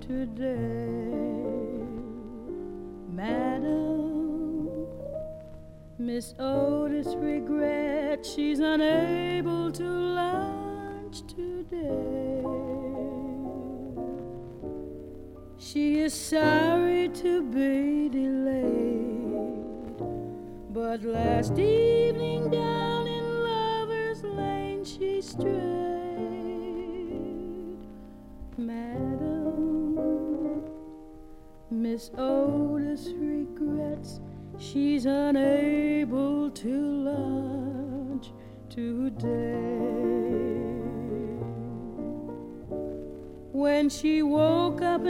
today. Madam, Miss Otis regrets she's unable to lunch today. She is sorry to be delayed, but last evening down in Lover's Lane she strayed. Madam, Miss Otis regrets she's unable to lunch today. When she woke up